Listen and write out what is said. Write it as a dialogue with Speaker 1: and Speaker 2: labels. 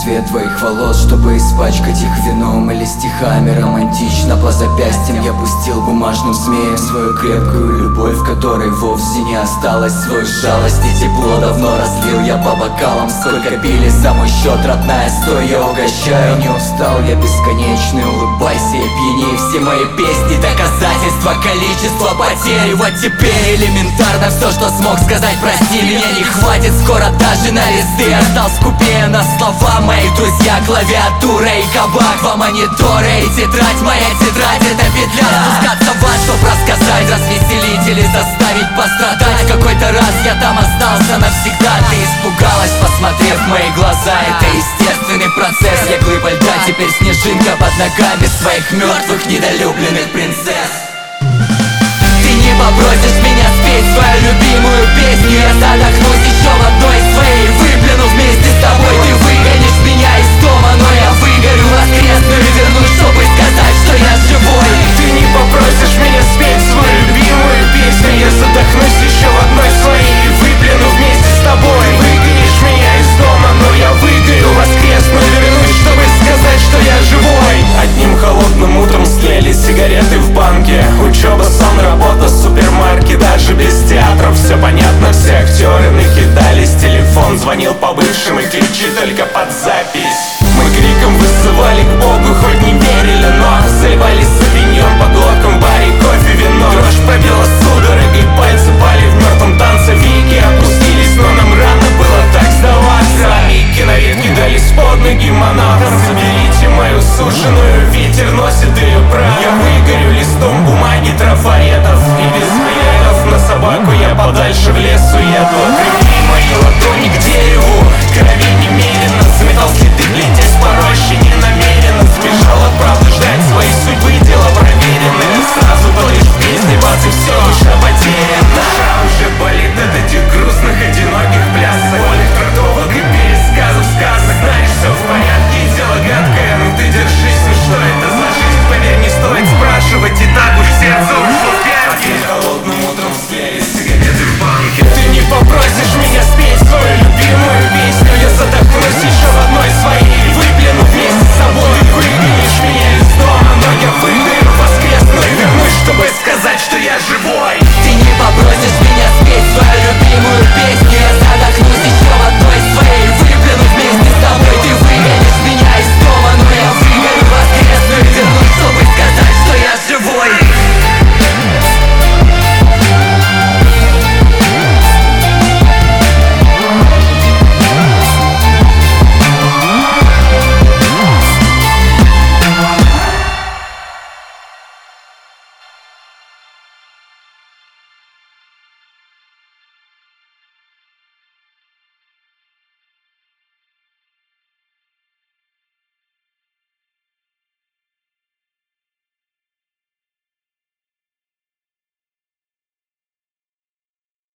Speaker 1: цвет твоих волос, чтобы испачкать их вином или стихами. Романтично по запястьям я пустил бумажным змеем свою крепкую любовь, в которой вовсе не осталось. Свою жалость и тепло давно разлил я по бокалам. Сколько пили за мой счет, родная, стой, я угощаю. Не устал я бесконечный, улыбайся и пьяней. Все мои песни доказательства количества потерь. Вот теперь элементарно все, что смог сказать, прости меня не хватит. Скоро даже на листы я стал скупее на слова. Мои друзья, клавиатура и кабак во мониторе. И тетрадь, моя тетрадь, это петля. Спускаться в ад, чтоб рассказать, развеселить или заставить пострадать. Какой-то раз я там остался навсегда. Ты испугалась, посмотрев в мои глаза. Это естественный процесс, я глыба льда, теперь снежинка под ногами своих мертвых недолюбленных принцесс. Ты не попросишь меня спеть свою любимую песню. Я задохнусь еще в одной своей, выплюну вместе с тобой. Ты выгонишь меня из дома, но я выгорю, воскресну и вернусь, чтобы сказать, что я живой.
Speaker 2: Ты не попросишь меня спеть свою любимую песню. Я задохнусь еще в одной своей, выплюну вместе с тобой. Выгонишь меня из дома, но я выгорю, воскресну и вернусь, чтобы сказать, что я живой. Одним холодным утром стлели сигареты в банке. Учеба, сон, работа, супермаркет. Даже без театров все понятно, все актеры накидались. Телефон звонил по бывшим и ключи только под запись. Мы криком вызывали к Богу, хоть не верили, но заливали савиньон по глоткам в баре, кофе, вино. Дрожь пробила судорогой, пальцы пали в мертвом танце. Веки опустились, но нам рано было так сдаваться. Мики на ветке дались под ноги монахам. Заберите мою сушеную, ветер носит ее прах. Я выгорю листом бумаги трафаретов и без билетов. На собаку я подальше в лес уеду.